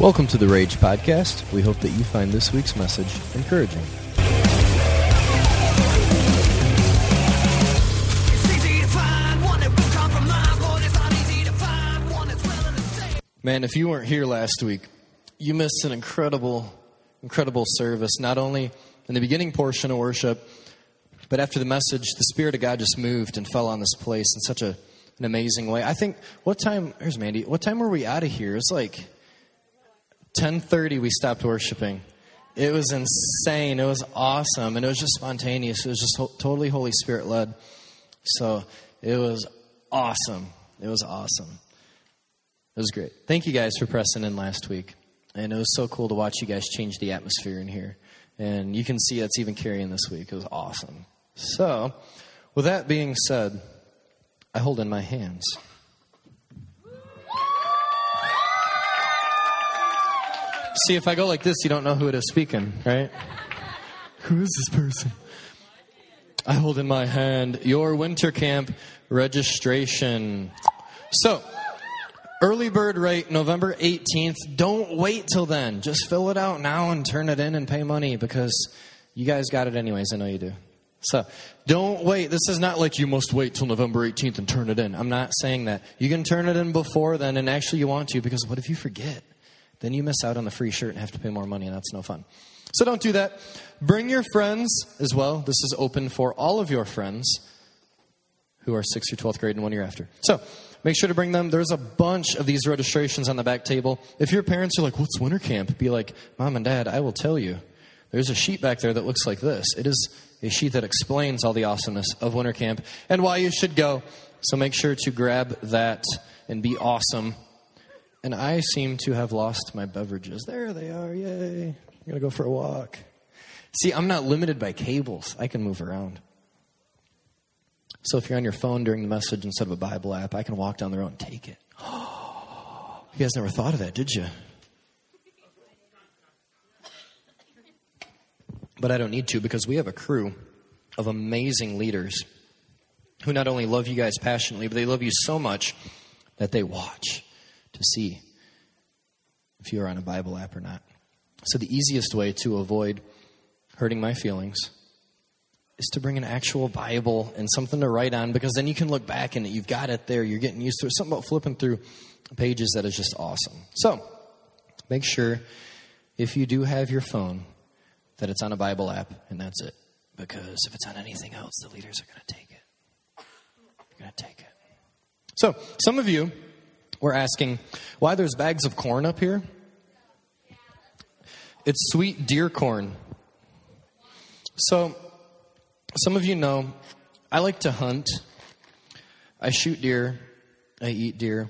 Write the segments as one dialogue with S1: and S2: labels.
S1: Welcome to the Rage Podcast. We hope that you find this week's message encouraging. Man, if you weren't here last week, you missed an incredible service, not only in the beginning portion of worship, but after the message, the Spirit of God just moved and fell on this place in such an amazing way. I think, here's Mandy, what time were we out of here? It was like 10:30 we stopped worshiping. It was insane. It was awesome. And it was just spontaneous. It was just totally Holy Spirit led. So it was awesome. It was awesome. It was great. Thank you guys for pressing in last week. And it was so cool to watch you guys change the atmosphere in here. And you can see that's even carrying this week. It was awesome. So, with that being said, I hold in my hands. See, if I go like this, you don't know who it is speaking, right? Who is this person? I hold in my hand your winter camp registration. So, early bird rate, November 18th. Don't wait till then. Just fill it out now and turn it in and pay money because you guys got it anyways. I know you do. So don't wait. This is not like you must wait till November 18th and turn it in. I'm not saying that. You can turn it in before then, and actually you want to, because what if you forget? Then you miss out on the free shirt and have to pay more money, and that's no fun. So don't do that. Bring your friends as well. This is open for all of your friends who are 6th through 12th grade and 1 year after. So make sure to bring them. There's a bunch of these registrations on the back table. If your parents are like, what's winter camp? Be like, Mom and Dad, I will tell you. There's a sheet back there that looks like this. It is a sheet that explains all the awesomeness of winter camp and why you should go. So make sure to grab that and be awesome. And I seem to have lost my beverages. There they are. Yay. I'm going to go for a walk. See, I'm not limited by cables. I can move around. So if you're on your phone during the message instead of a Bible app, I can walk down the road and take it. You guys never thought of that, did you? But I don't need to, because we have a crew of amazing leaders who not only love you guys passionately, but they love you so much that they watch to see if you're on a Bible app or not. So the easiest way to avoid hurting my feelings is to bring an actual Bible and something to write on, because then you can look back and you've got it there. You're getting used to it. Something about flipping through pages that is just awesome. So make sure, if you do have your phone, that it's on a Bible app, and that's it. Because if it's on anything else, the leaders are going to take it. They're going to take it. So some of you were asking why there's bags of corn up here. It's sweet deer corn. So some of you know, I like to hunt. I shoot deer. I eat deer.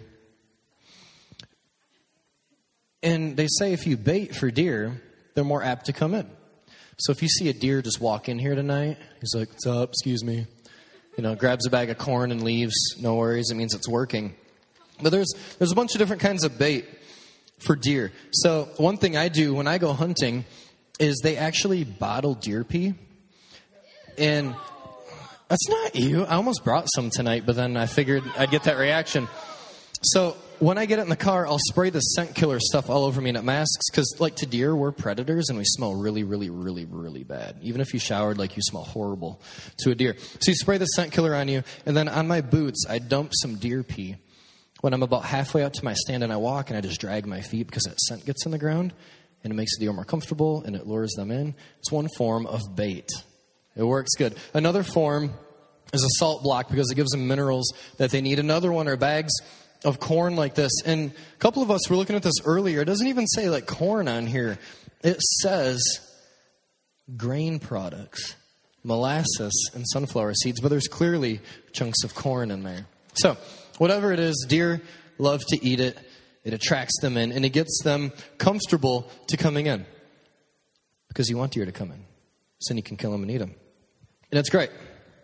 S1: And they say if you bait for deer, they're more apt to come in. So if you see a deer just walk in here tonight, he's like, what's up, excuse me. Grabs a bag of corn and leaves. No worries, it means it's working. But there's a bunch of different kinds of bait for deer. So one thing I do when I go hunting is they actually bottle deer pee. And that's not you. I almost brought some tonight, but then I figured I'd get that reaction. So when I get it in the car, I'll spray the scent killer stuff all over me, and it masks. Because, like, to deer, we're predators, and we smell really, really, really, really bad. Even if you showered, you smell horrible to a deer. So you spray the scent killer on you, and then on my boots, I dump some deer pee. When I'm about halfway up to my stand and I walk, and I just drag my feet because that scent gets in the ground, and it makes the deer more comfortable, and it lures them in. It's one form of bait. It works good. Another form is a salt block, because it gives them minerals that they need. Another one are bags of corn like this. And a couple of us were looking at this earlier. It doesn't even say corn on here. It says grain products, molasses and sunflower seeds, but there's clearly chunks of corn in there. So whatever it is, deer love to eat it. It attracts them in, and it gets them comfortable to coming in, because you want deer to come in, so then you can kill them and eat them. And it's great.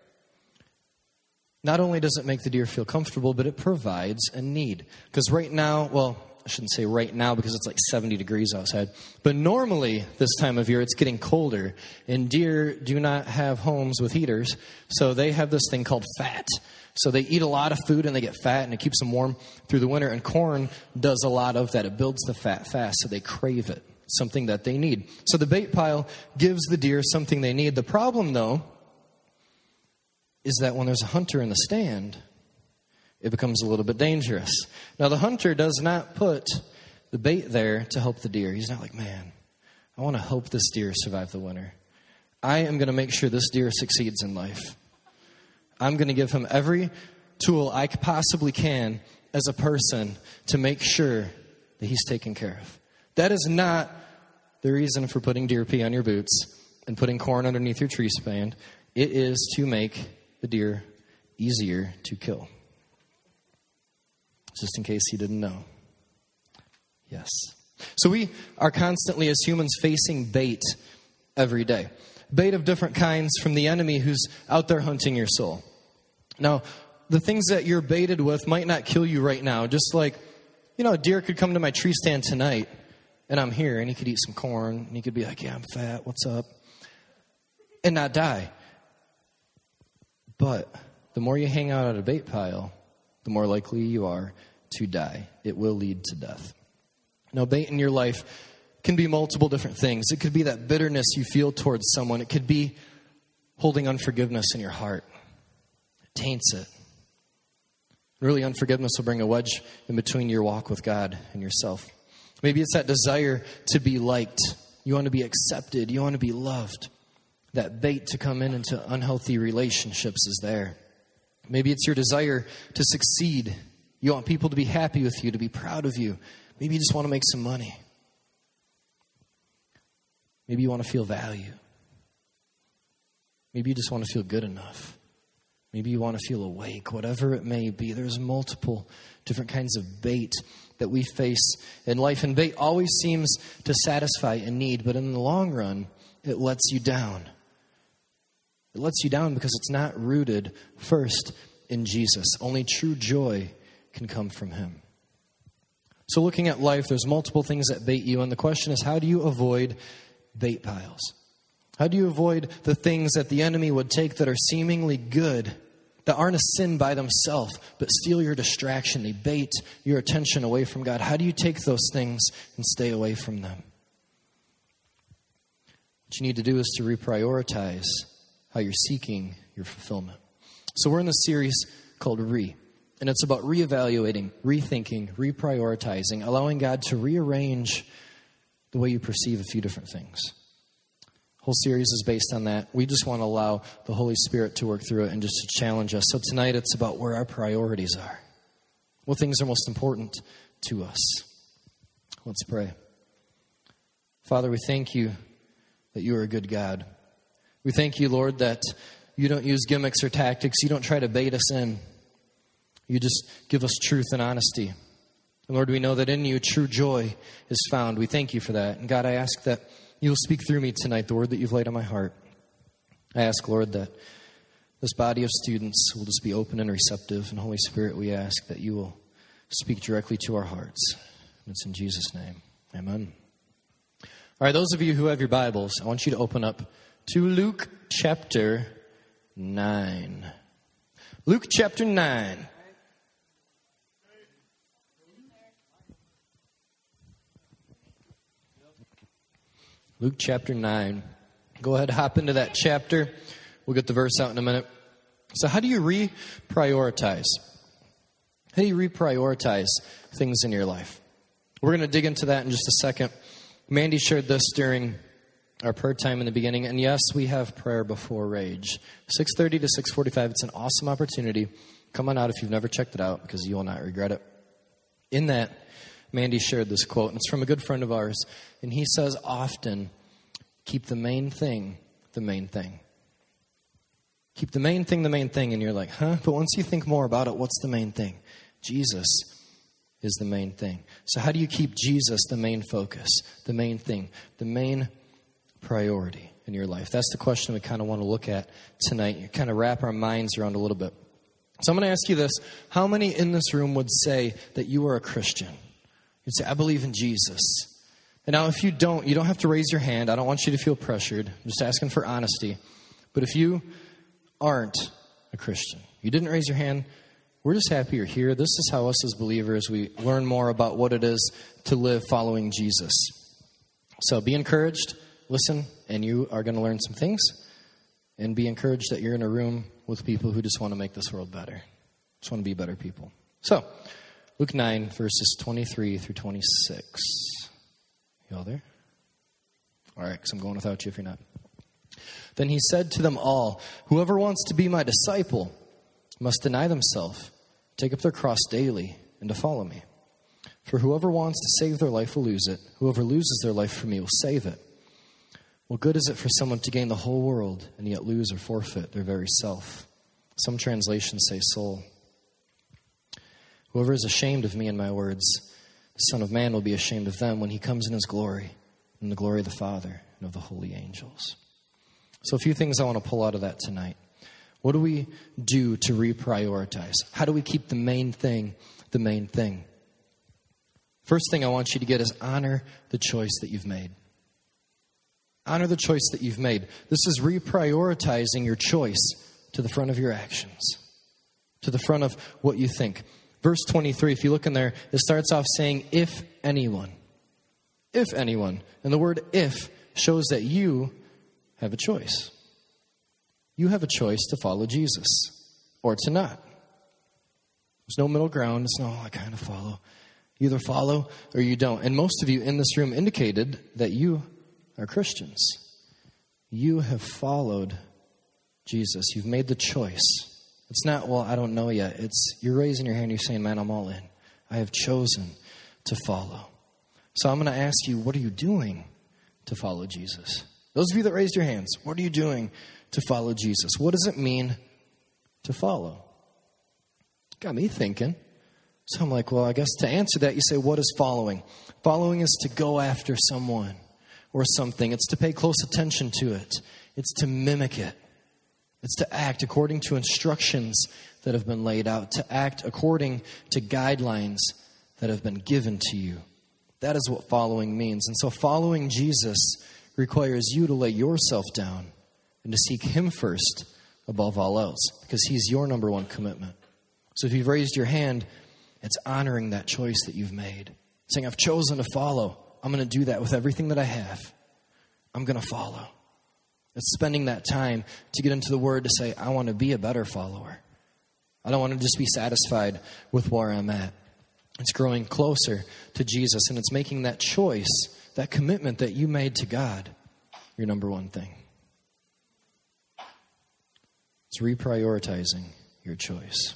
S1: Not only does it make the deer feel comfortable, but it provides a need. Because right now, well, I shouldn't say right now because it's 70 degrees outside. But normally this time of year, it's getting colder. And deer do not have homes with heaters. So they have this thing called fat. So they eat a lot of food and they get fat and it keeps them warm through the winter. And corn does a lot of that. It builds the fat fast, so they crave it, something that they need. So the bait pile gives the deer something they need. The problem, though, is that when there's a hunter in the stand, it becomes a little bit dangerous. Now, the hunter does not put the bait there to help the deer. He's not like, man, I want to help this deer survive the winter. I am going to make sure this deer succeeds in life. I'm going to give him every tool I possibly can as a person to make sure that he's taken care of. That is not the reason for putting deer pee on your boots and putting corn underneath your tree stand. It is to make the deer easier to kill. Just in case you didn't know. Yes. So we are constantly, as humans, facing bait every day. Bait of different kinds from the enemy who's out there hunting your soul. Now, the things that you're baited with might not kill you right now. Just like, a deer could come to my tree stand tonight, and I'm here, and he could eat some corn, and he could be like, yeah, I'm fat, what's up? And not die. But the more you hang out at a bait pile, the more likely you are to die. It will lead to death. Now, bait in your life can be multiple different things. It could be that bitterness you feel towards someone. It could be holding unforgiveness in your heart. It taints it. Really, unforgiveness will bring a wedge in between your walk with God and yourself. Maybe it's that desire to be liked. You want to be accepted. You want to be loved. That bait to come into unhealthy relationships is there. Maybe it's your desire to succeed. You want people to be happy with you, to be proud of you. Maybe you just want to make some money. Maybe you want to feel value. Maybe you just want to feel good enough. Maybe you want to feel awake, whatever it may be. There's multiple different kinds of bait that we face in life. And bait always seems to satisfy a need, but in the long run, it lets you down. It lets you down because it's not rooted first in Jesus. Only true joy can come from him. So looking at life, there's multiple things that bait you. And the question is, how do you avoid bait piles? How do you avoid the things that the enemy would take that are seemingly good, that aren't a sin by themselves, but steal your distraction? They bait your attention away from God. How do you take those things and stay away from them? What you need to do is to reprioritize how you're seeking your fulfillment. So we're in this series called Re, and it's about reevaluating, rethinking, reprioritizing, allowing God to rearrange the way you perceive a few different things. The whole series is based on that. We just want to allow the Holy Spirit to work through it and just to challenge us. So tonight it's about where our priorities are. What things are most important to us. Let's pray. Father, we thank you that you are a good God. We thank you, Lord, that you don't use gimmicks or tactics. You don't try to bait us in. You just give us truth and honesty. And Lord, we know that in you true joy is found. We thank you for that. And God, I ask that you'll speak through me tonight, the word that you've laid on my heart. I ask, Lord, that this body of students will just be open and receptive. And Holy Spirit, we ask that you will speak directly to our hearts. And it's in Jesus' name. Amen. All right, those of you who have your Bibles, I want you to open up to Luke chapter 9. Luke chapter 9. Luke chapter 9. Go ahead, hop into that chapter. We'll get the verse out in a minute. So how do you reprioritize? How do you reprioritize things in your life? We're going to dig into that in just a second. Mandy shared this during our prayer time in the beginning. And yes, we have prayer before Rage. 6:30 to 6:45. It's an awesome opportunity. Come on out if you've never checked it out, because you will not regret it. In that, Mandy shared this quote, and it's from a good friend of ours. And he says often, keep the main thing the main thing. Keep the main thing the main thing. And you're like, huh? But once you think more about it, what's the main thing? Jesus is the main thing. So how do you keep Jesus the main focus, the main thing, the main priority in your life? That's the question we kind of want to look at tonight. You kind of wrap our minds around a little bit. So I'm going to ask you this. How many in this room would say that you are a Christian? You'd say, I believe in Jesus. And now if you don't have to raise your hand. I don't want you to feel pressured. I'm just asking for honesty. But if you aren't a Christian, You didn't raise your hand. We're just happy you're here. This is how us as believers, we learn more about what it is to live following Jesus. So be encouraged, listen, and you are going to learn some things. And be encouraged that you're in a room with people who just want to make this world better. Just want to be better people. So, Luke 9, verses 23 through 26. You all there? All right, because I'm going without you if you're not. Then he said to them all, "Whoever wants to be my disciple must deny themselves, take up their cross daily, and to follow me. For whoever wants to save their life will lose it. Whoever loses their life for me will save it. What good is it for someone to gain the whole world and yet lose or forfeit their very self?" Some translations say soul. "Whoever is ashamed of me and my words, the Son of Man will be ashamed of them when he comes in his glory, in the glory of the Father and of the holy angels." So a few things I want to pull out of that tonight. What do we do to reprioritize? How do we keep the main thing the main thing? First thing I want you to get is honor the choice that you've made. Honor the choice that you've made. This is reprioritizing your choice to the front of your actions, to the front of what you think. Verse 23, if you look in there, it starts off saying, if anyone. If anyone. And the word if shows that you have a choice. You have a choice to follow Jesus or to not. There's no middle ground. It's no, I kind of follow. You either follow or you don't. And most of you in this room indicated that you are Christians. You have followed Jesus. You've made the choice. It's not, well, I don't know yet. It's you're raising your hand, you're saying, man, I'm all in. I have chosen to follow. So I'm going to ask you, what are you doing to follow Jesus? Those of you that raised your hands, what are you doing to follow Jesus? What does it mean to follow? Got me thinking. So I'm like, well, I guess to answer that, you say, what is following? Following is to go after someone or something. It's to pay close attention to it. It's to mimic it. It's to act according to instructions that have been laid out, to act according to guidelines that have been given to you. That is what following means. And so following Jesus requires you to lay yourself down and to seek him first above all else, because he's your number one commitment. So if you've raised your hand, it's honoring that choice that you've made. Saying, I've chosen to follow. I'm going to do that with everything that I have. I'm going to follow. It's spending that time to get into the Word to say, I want to be a better follower. I don't want to just be satisfied with where I'm at. It's growing closer to Jesus, and it's making that choice, that commitment that you made to God, your number one thing. It's reprioritizing your choice.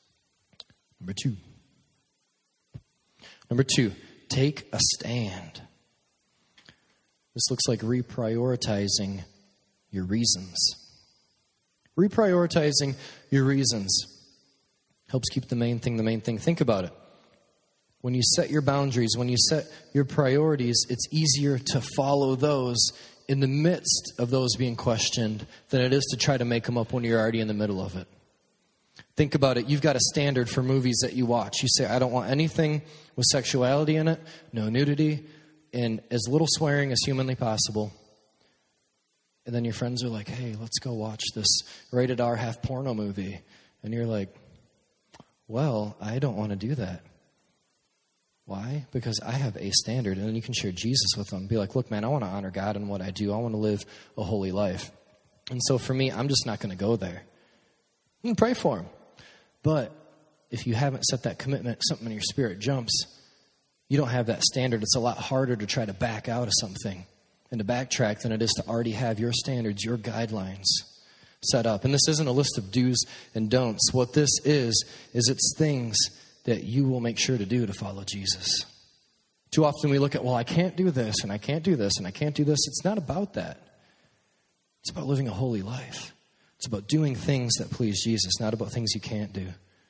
S1: Number two, take a stand. This looks like reprioritizing your reasons. Reprioritizing your reasons helps keep the main thing the main thing. Think about it. When you set your boundaries, when you set your priorities, it's easier to follow those in the midst of those being questioned than it is to try to make them up when you're already in the middle of it. Think about it. You've got a standard for movies that you watch. You say, I don't want anything with sexuality in it, no nudity, and as little swearing as humanly possible. And then your friends are like, hey, let's go watch this rated R half porno movie. And you're like, well, I don't want to do that. Why? Because I have a standard. And then you can share Jesus with them. Be like, look, man, I want to honor God in what I do. I want to live a holy life. And so for me, I'm just not going to go there. You can pray for him. But if you haven't set that commitment, something in your spirit jumps, you don't have that standard. It's a lot harder to try to back out of something and to backtrack than it is to already have your standards, your guidelines set up. And this isn't a list of do's and don'ts. What this is it's things that you will make sure to do to follow Jesus. Too often we look at, well, I can't do this, and I can't do this, and I can't do this. It's not about that. It's about living a holy life. It's about doing things that please Jesus, not about things you can't do.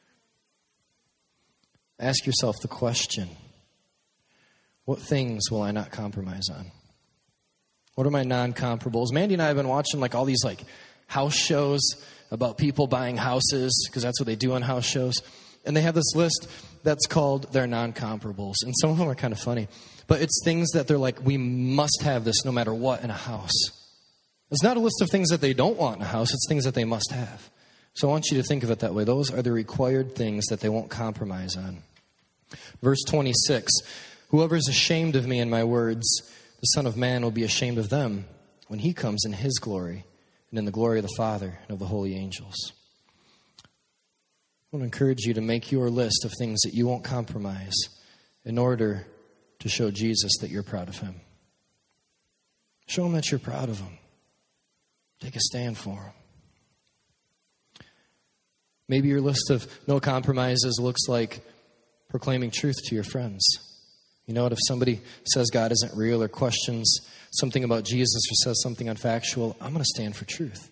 S1: Ask yourself the question, what things will I not compromise on? What are my non-comparables? Mandy and I have been watching all these house shows about people buying houses, because that's what they do on house shows. And they have this list that's called their non-comparables. And some of them are kind of funny. But it's things that they're like, we must have this no matter what in a house. It's not a list of things that they don't want in a house. It's things that they must have. So I want you to think of it that way. Those are the required things that they won't compromise on. Verse 26, whoever is ashamed of me and my words, the Son of Man will be ashamed of them when he comes in his glory and in the glory of the Father and of the holy angels. I want to encourage you to make your list of things that you won't compromise in order to show Jesus that you're proud of him. Show him that you're proud of him. Take a stand for him. Maybe your list of no compromises looks like proclaiming truth to your friends. You know what? If somebody says God isn't real or questions something about Jesus or says something unfactual, I'm going to stand for truth.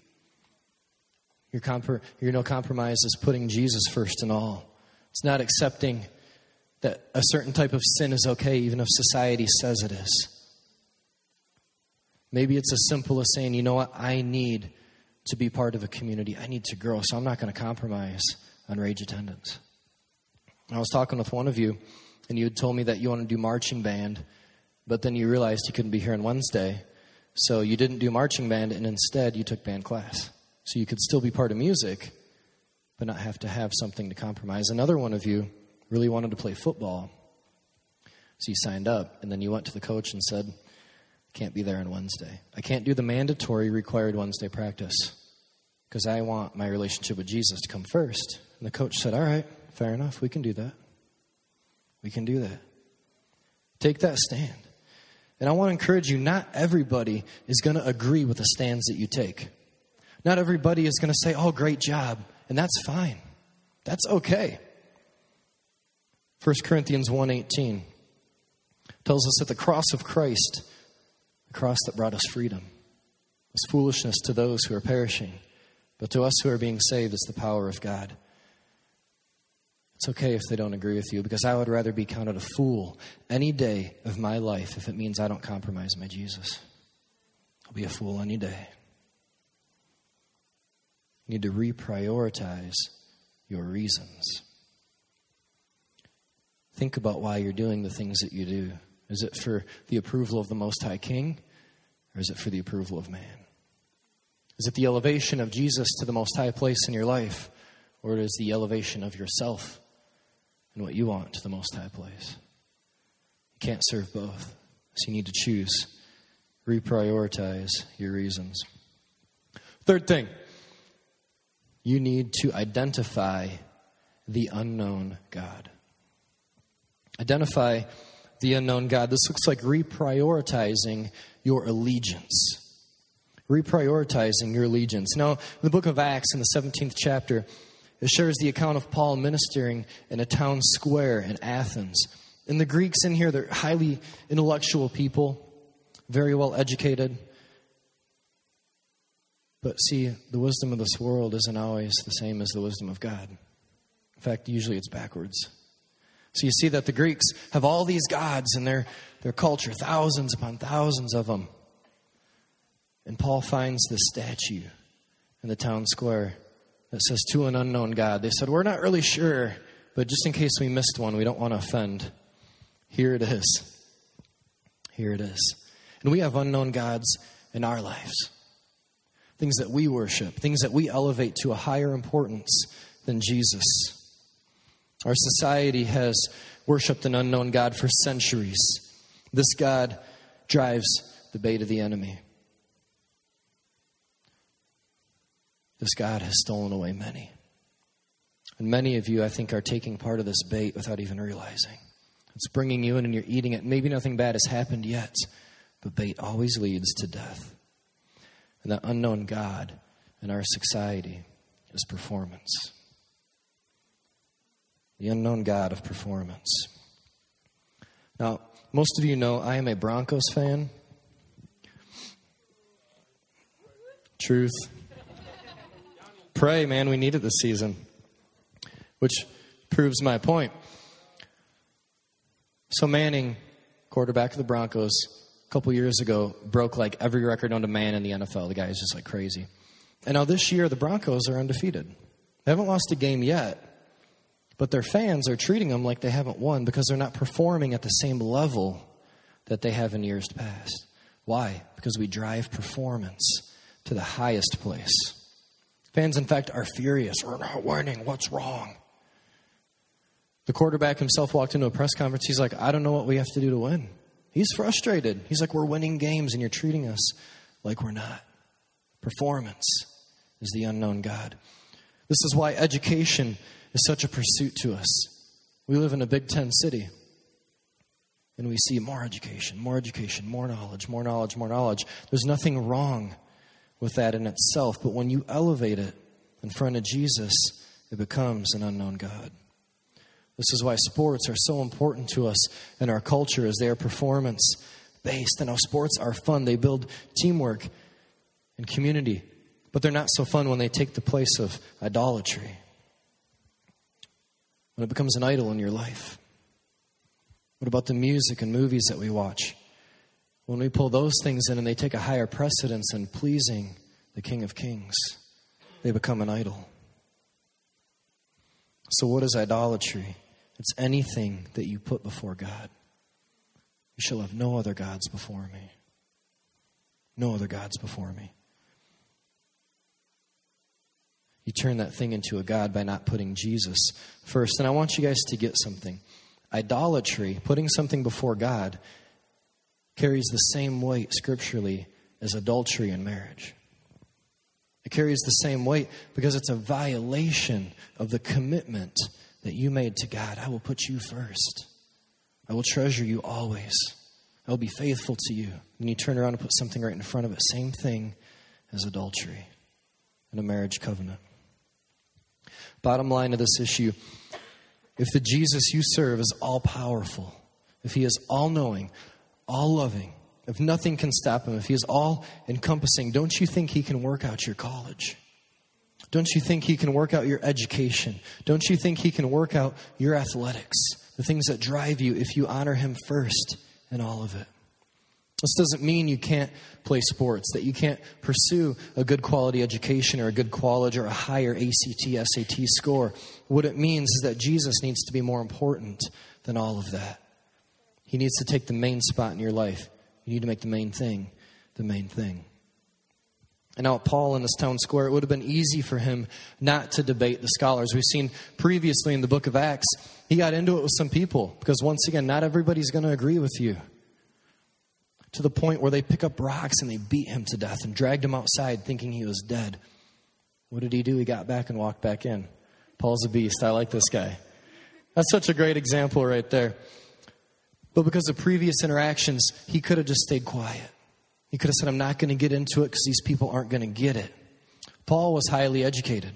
S1: Your no compromise is putting Jesus first in all. It's not accepting that a certain type of sin is okay, even if society says it is. Maybe it's as simple as saying, you know what? I need to be part of a community. I need to grow, so I'm not going to compromise on rage attendance. I was talking with one of you, and you had told me that you want to do marching band, but then you realized you couldn't be here on Wednesday, so you didn't do marching band, and instead you took band class. So you could still be part of music, but not have to have something to compromise. Another one of you really wanted to play football, so you signed up, and then you went to the coach and said, can't be there on Wednesday. I can't do the mandatory required Wednesday practice because I want my relationship with Jesus to come first. And the coach said, all right, fair enough. We can do that. We can do that. Take that stand. And I want to encourage you, not everybody is going to agree with the stands that you take. Not everybody is going to say, oh, great job. And that's fine. That's okay. 1 Corinthians 1:18 tells us that the cross of Christ, the cross that brought us freedom, is foolishness to those who are perishing, but to us who are being saved, it's the power of God. It's okay if they don't agree with you, because I would rather be counted a fool any day of my life if it means I don't compromise my Jesus. I'll be a fool any day. You need to reprioritize your reasons. Think about why you're doing the things that you do. Is it for the approval of the Most High King, or is it for the approval of man? Is it the elevation of Jesus to the Most High place in your life, or is it the elevation of yourself and what you want to the Most High place? You can't serve both, so you need to choose. Reprioritize your reasons. Third thing, you need to identify the unknown God. Identify the unknown God. This looks like reprioritizing your allegiance. Reprioritizing your allegiance. Now, in the book of Acts, in the 17th chapter, it shares the account of Paul ministering in a town square in Athens. And the Greeks in here, they're highly intellectual people, very well educated. But see, the wisdom of this world isn't always the same as the wisdom of God. In fact, usually it's backwards. So you see that the Greeks have all these gods in their culture, thousands upon thousands of them. And Paul finds this statue in the town square that says, to an unknown God. They said, we're not really sure, but just in case we missed one, we don't want to offend. Here it is. Here it is. And we have unknown gods in our lives. Things that we worship, things that we elevate to a higher importance than Jesus. Our society has worshipped an unknown God for centuries. This God drives the bait of the enemy. This God has stolen away many. And many of you, I think, are taking part of this bait without even realizing. It's bringing you in and you're eating it. Maybe nothing bad has happened yet, but bait always leads to death. And that unknown God in our society is performance. The unknown God of performance. Now, most of you know I am a Broncos fan. Truth. Pray, man, we need it this season. Which proves my point. So Manning, quarterback of the Broncos, a couple years ago, broke like every record known to man in the NFL. The guy is just like crazy. And now this year, the Broncos are undefeated. They haven't lost a game yet. But their fans are treating them like they haven't won because they're not performing at the same level that they have in years past. Why? Because we drive performance to the highest place. Fans, in fact, are furious. We're not winning. What's wrong? The quarterback himself walked into a press conference. He's like, I don't know what we have to do to win. He's frustrated. He's like, we're winning games and you're treating us like we're not. Performance is the unknown God. This is why education is such a pursuit to us. We live in a Big Ten city. And we see more education, more knowledge, more knowledge, more knowledge. There's nothing wrong with that in itself. But when you elevate it in front of Jesus, it becomes an unknown God. This is why sports are so important to us in our culture, as they are performance-based. And how sports are fun. They build teamwork and community. But they're not so fun when they take the place of idolatry. When it becomes an idol in your life. What about the music and movies that we watch? When we pull those things in and they take a higher precedence in pleasing the King of Kings, they become an idol. So what is idolatry? It's anything that you put before God. You shall have no other gods before me. No other gods before me. You turn that thing into a god by not putting Jesus first. And I want you guys to get something. Idolatry, putting something before God, carries the same weight scripturally as adultery in marriage. It carries the same weight because it's a violation of the commitment that you made to God. I will put you first. I will treasure you always. I will be faithful to you. And you turn around and put something right in front of it. Same thing as adultery in a marriage covenant. Bottom line of this issue, if the Jesus you serve is all-powerful, if he is all-knowing, all-loving, if nothing can stop him, if he is all-encompassing, don't you think he can work out your college? Don't you think he can work out your education? Don't you think he can work out your athletics, the things that drive you, if you honor him first in all of it? This doesn't mean you can't play sports, that you can't pursue a good quality education or a good college or a higher ACT, SAT score. What it means is that Jesus needs to be more important than all of that. He needs to take the main spot in your life. You need to make the main thing the main thing. And now Paul in this town square, it would have been easy for him not to debate the scholars. We've seen previously in the book of Acts, he got into it with some people. Because once again, not everybody's going to agree with you. To the point where they pick up rocks and they beat him to death and dragged him outside thinking he was dead. What did he do? He got back and walked back in. Paul's a beast. I like this guy. That's such a great example right there. But because of previous interactions, he could have just stayed quiet. He could have said, I'm not going to get into it because these people aren't going to get it. Paul was highly educated.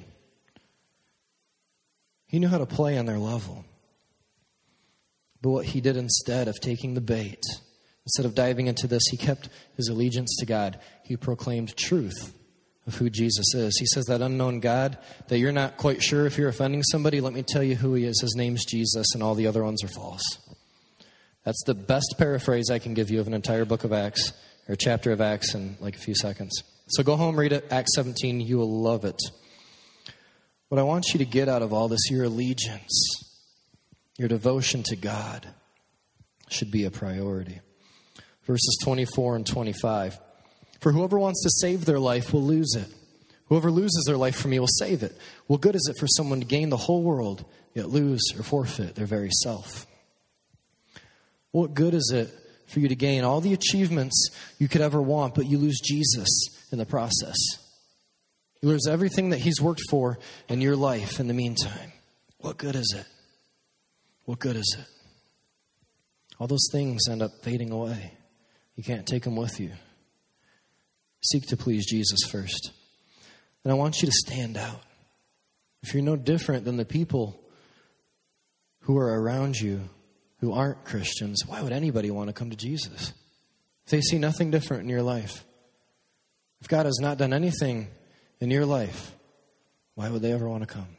S1: He knew how to play on their level. But what he did instead of taking the bait, instead of diving into this, he kept his allegiance to God. He proclaimed truth of who Jesus is. He says that unknown God, that you're not quite sure if you're offending somebody, let me tell you who he is. His name's Jesus, and all the other ones are false. That's the best paraphrase I can give you of an entire book of Acts, or chapter of Acts in like a few seconds. So go home, read it, Acts 17. You will love it. What I want you to get out of all this, your allegiance, your devotion to God, should be a priority. Verses 24 and 25. For whoever wants to save their life will lose it. Whoever loses their life for me will save it. What good is it for someone to gain the whole world, yet lose or forfeit their very self? What good is it for you to gain all the achievements you could ever want, but you lose Jesus in the process? You lose everything that he's worked for in your life in the meantime. What good is it? What good is it? All those things end up fading away. You can't take them with you. Seek to please Jesus first. And I want you to stand out. If you're no different than the people who are around you who aren't Christians, why would anybody want to come to Jesus? If they see nothing different in your life, if God has not done anything in your life, why would they ever want to come?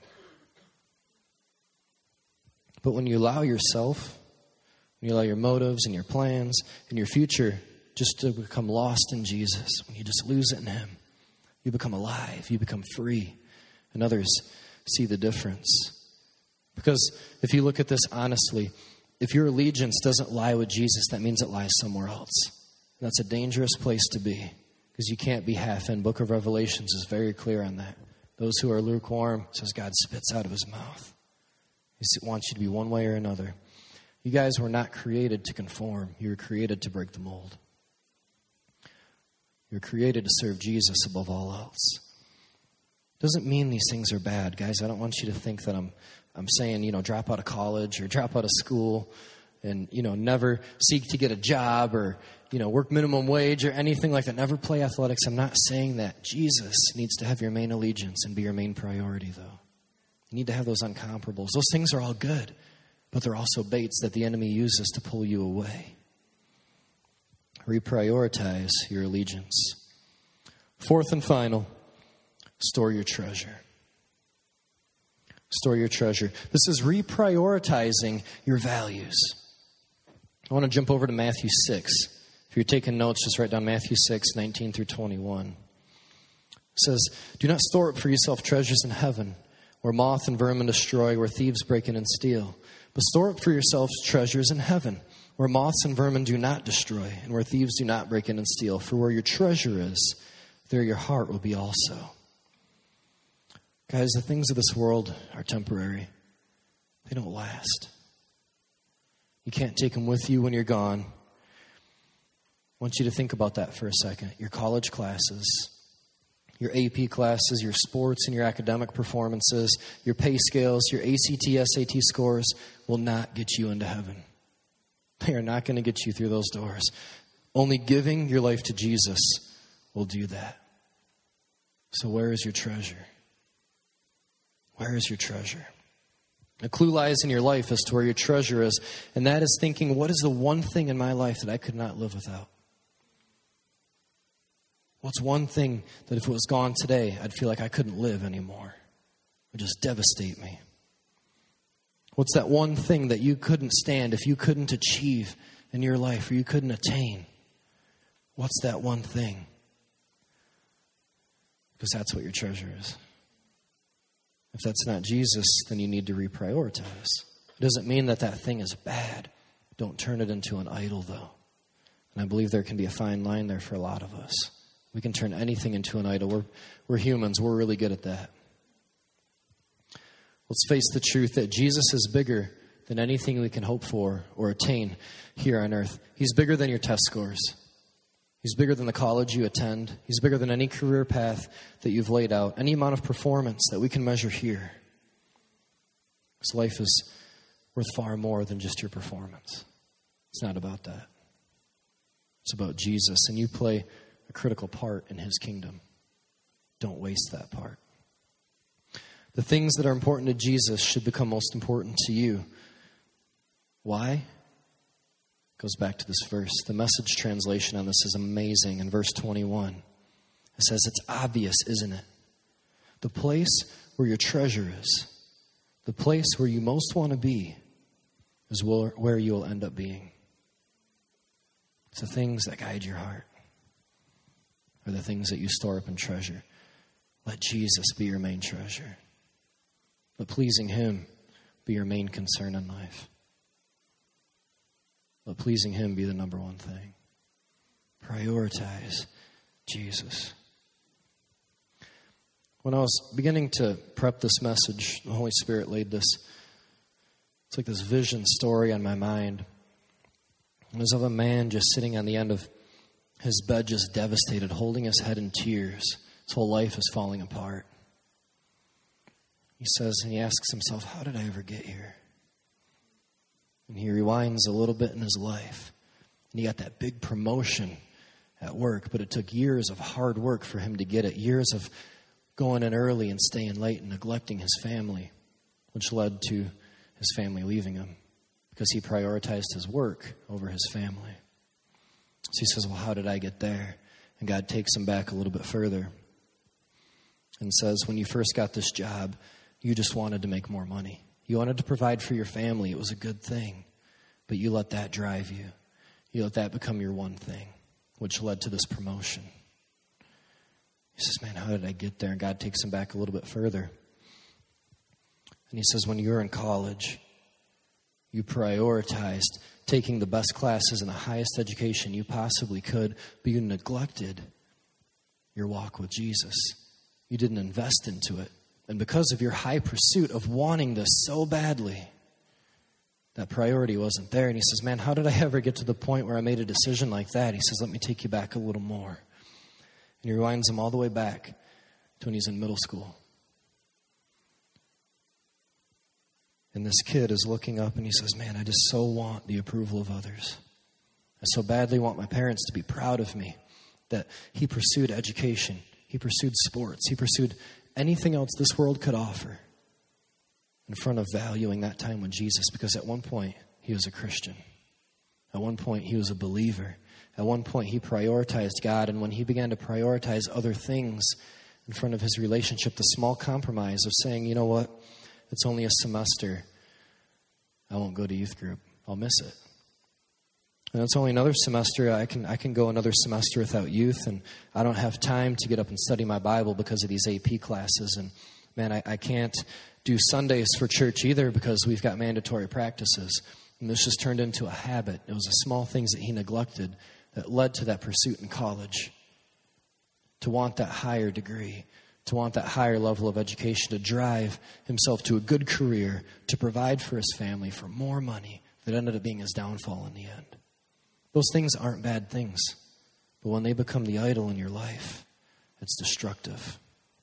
S1: But when you allow yourself, when you allow your motives and your plans and your future just to become lost in Jesus, when you just lose it in him, you become alive, you become free, and others see the difference. Because if you look at this honestly, if your allegiance doesn't lie with Jesus, that means it lies somewhere else. And that's a dangerous place to be, because you can't be half in. Book of Revelations is very clear on that. Those who are lukewarm, says God spits out of his mouth. He wants you to be one way or another. You guys were not created to conform. You were created to break the mold. You're created to serve Jesus above all else. Doesn't mean these things are bad. Guys, I don't want you to think that I'm saying, drop out of college or drop out of school and, never seek to get a job or, work minimum wage or anything like that. Never play athletics. I'm not saying that. Jesus needs to have your main allegiance and be your main priority, though. You need to have those uncomparables. Those things are all good, but they're also baits that the enemy uses to pull you away. Reprioritize your allegiance. Fourth and final, store your treasure. Store your treasure. This is reprioritizing your values. I want to jump over to Matthew 6. If you're taking notes, just write down Matthew 6, 19 through 21. It says, "Do not store up for yourself treasures in heaven, where moth and vermin destroy, where thieves break in and steal. But store up for yourselves treasures in heaven, where moths and vermin do not destroy, and where thieves do not break in and steal. For where your treasure is, there your heart will be also." Guys, the things of this world are temporary. They don't last. You can't take them with you when you're gone. I want you to think about that for a second. Your college classes, your AP classes, your sports and your academic performances, your pay scales, your ACT, SAT scores will not get you into heaven. They are not going to get you through those doors. Only giving your life to Jesus will do that. So where is your treasure? Where is your treasure? A clue lies in your life as to where your treasure is, and that is thinking, what is the one thing in my life that I could not live without? What's one thing that if it was gone today, I'd feel like I couldn't live anymore? It would just devastate me. What's that one thing that you couldn't stand if you couldn't achieve in your life or you couldn't attain? What's that one thing? Because that's what your treasure is. If that's not Jesus, then you need to reprioritize. It doesn't mean that that thing is bad. Don't turn it into an idol, though. And I believe there can be a fine line there for a lot of us. We can turn anything into an idol. We're humans. We're really good at that. Let's face the truth that Jesus is bigger than anything we can hope for or attain here on earth. He's bigger than your test scores. He's bigger than the college you attend. He's bigger than any career path that you've laid out, any amount of performance that we can measure here. This life is worth far more than just your performance. It's not about that. It's about Jesus, and you play a critical part in his kingdom. Don't waste that part. The things that are important to Jesus should become most important to you. Why? Goes back to this verse. The Message translation on this is amazing. In verse 21, it says, it's obvious, isn't it? The place where your treasure is, the place where you most want to be, is where you will end up being. It's the things that guide your heart, or the things that you store up and treasure. Let Jesus be your main treasure. Let pleasing him be your main concern in life. Let pleasing him be the number one thing. Prioritize Jesus. When I was beginning to prep this message, the Holy Spirit laid this, it's like this vision story on my mind. It was of a man just sitting on the end of his bed, just devastated, holding his head in tears. His whole life is falling apart. He says, and he asks himself, how did I ever get here? And he rewinds a little bit in his life. And he got that big promotion at work, but it took years of hard work for him to get it. Years of going in early and staying late and neglecting his family, which led to his family leaving him because he prioritized his work over his family. So he says, well, how did I get there? And God takes him back a little bit further and says, when you first got this job, you just wanted to make more money. You wanted to provide for your family. It was a good thing. But you let that drive you. You let that become your one thing, which led to this promotion. He says, man, how did I get there? And God takes him back a little bit further. And he says, when you were in college, you prioritized taking the best classes and the highest education you possibly could, but you neglected your walk with Jesus. You didn't invest into it. And because of your high pursuit of wanting this so badly, that priority wasn't there. And he says, man, how did I ever get to the point where I made a decision like that? He says, let me take you back a little more. And he rewinds him all the way back to when he's in middle school. And this kid is looking up and he says, man, I just so want the approval of others. I so badly want my parents to be proud of me that he pursued education. He pursued sports. He pursued anything else this world could offer in front of valuing that time with Jesus, because at one point he was a Christian. At one point he was a believer. At one point he prioritized God, and when he began to prioritize other things in front of his relationship, the small compromise of saying, you know what, it's only a semester, I won't go to youth group, I'll miss it. And it's only another semester, I can go another semester without youth, and I don't have time to get up and study my Bible because of these AP classes. And man, I can't do Sundays for church either because we've got mandatory practices. And this just turned into a habit. It was the small things that he neglected that led to that pursuit in college. To want that higher degree, to want that higher level of education, to drive himself to a good career, to provide for his family, for more money, that ended up being his downfall in the end. Those things aren't bad things, but when they become the idol in your life, it's destructive.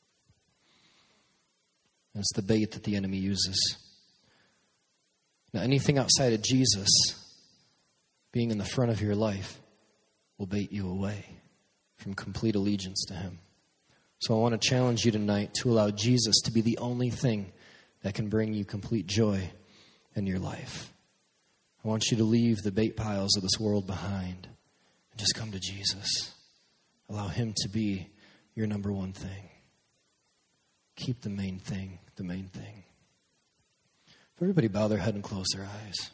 S1: And it's the bait that the enemy uses. Now, anything outside of Jesus being in the front of your life will bait you away from complete allegiance to him. So I want to challenge you tonight to allow Jesus to be the only thing that can bring you complete joy in your life. I want you to leave the bait piles of this world behind and just come to Jesus. Allow him to be your number one thing. Keep the main thing the main thing. If everybody bow their head and close their eyes.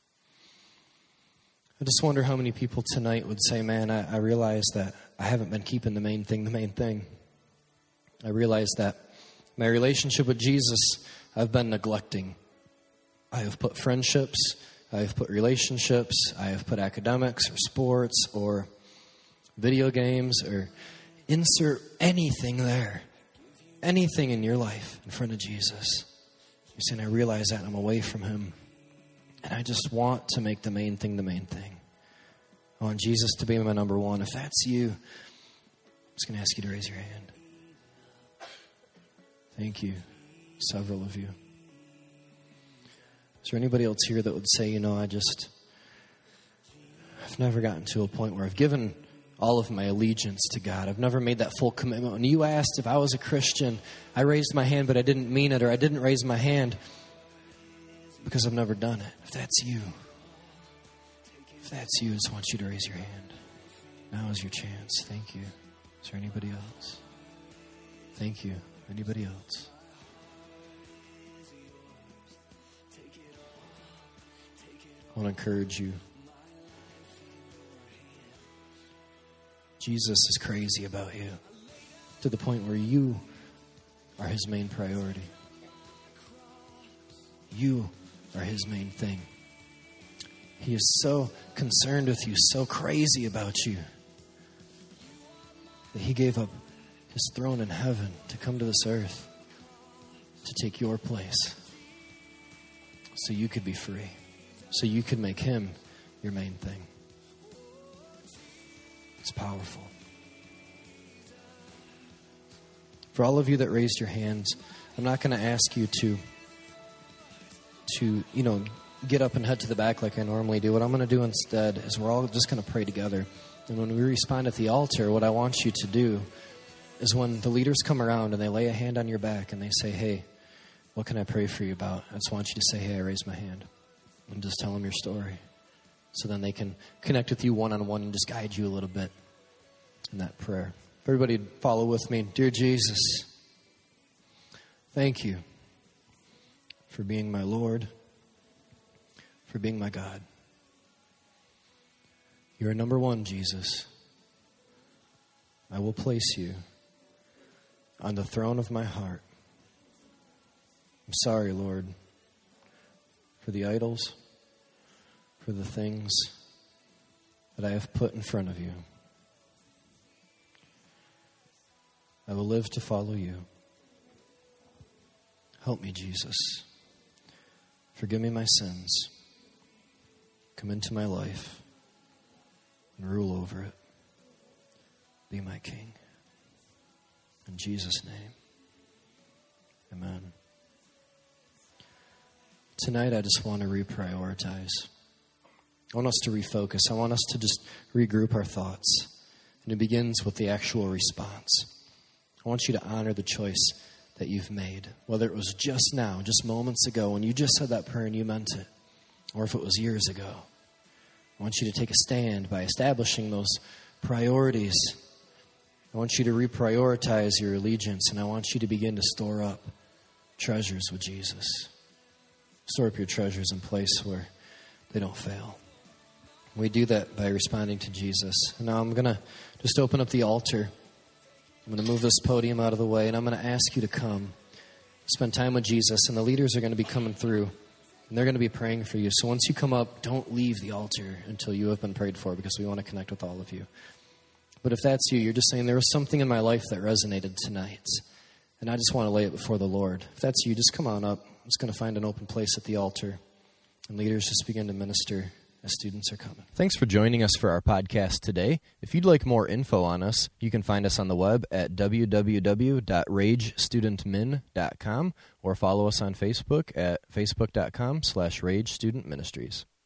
S1: I just wonder how many people tonight would say, man, I realize that I haven't been keeping the main thing the main thing. I realize that my relationship with Jesus, I've been neglecting. I have put friendships, I have put relationships, I have put academics or sports or video games or insert anything there, anything in your life in front of Jesus. You're saying, I realize that and I'm away from him. And I just want to make the main thing the main thing. I want Jesus to be my number one. If that's you, I'm just going to ask you to raise your hand. Thank you. Several of you. Is there anybody else here that would say, I've never gotten to a point where I've given all of my allegiance to God. I've never made that full commitment. When you asked if I was a Christian, I raised my hand, but I didn't mean it, or I didn't raise my hand because I've never done it. If that's you, I just want you to raise your hand. Now is your chance. Thank you. Is there anybody else? Thank you. Anybody else? I want to encourage you. Jesus is crazy about you to the point where you are his main priority. You are his main thing. He is so concerned with you, so crazy about you, that he gave up his throne in heaven to come to this earth to take your place so you could be free, so you could make him your main thing. It's powerful. For all of you that raised your hands, I'm not going to ask you to get up and head to the back like I normally do. What I'm going to do instead is we're all just going to pray together. And when we respond at the altar, what I want you to do is when the leaders come around and they lay a hand on your back and they say, hey, what can I pray for you about? I just want you to say, hey, I raised my hand. And just tell them your story. So then they can connect with you one-on-one and just guide you a little bit in that prayer. Everybody follow with me. Dear Jesus, thank you for being my Lord, for being my God. You're number one, Jesus. I will place you on the throne of my heart. I'm sorry, Lord, for the idols, for the things that I have put in front of you. I will live to follow you. Help me, Jesus. Forgive me my sins. Come into my life and rule over it. Be my King. In Jesus' name, amen. Tonight, I just want to reprioritize. I want us to refocus. I want us to just regroup our thoughts. And it begins with the actual response. I want you to honor the choice that you've made, whether it was just now, just moments ago, when you just said that prayer and you meant it, or if it was years ago. I want you to take a stand by establishing those priorities. I want you to reprioritize your allegiance, and I want you to begin to store up treasures with Jesus. Store up your treasures in a place where they don't fail. We do that by responding to Jesus. And now I'm going to just open up the altar. I'm going to move this podium out of the way, and I'm going to ask you to come. Spend time with Jesus, and the leaders are going to be coming through, and they're going to be praying for you. So once you come up, don't leave the altar until you have been prayed for, because we want to connect with all of you. But if that's you, you're just saying, there was something in my life that resonated tonight, and I just want to lay it before the Lord. If that's you, just come on up. I'm just going to find an open place at the altar, and leaders just begin to minister as students are coming. Thanks for joining us for our podcast today. If you'd like more info on us, you can find us on the web at www.ragestudentmin.com or follow us on Facebook at facebook.com/RageStudentMinistries.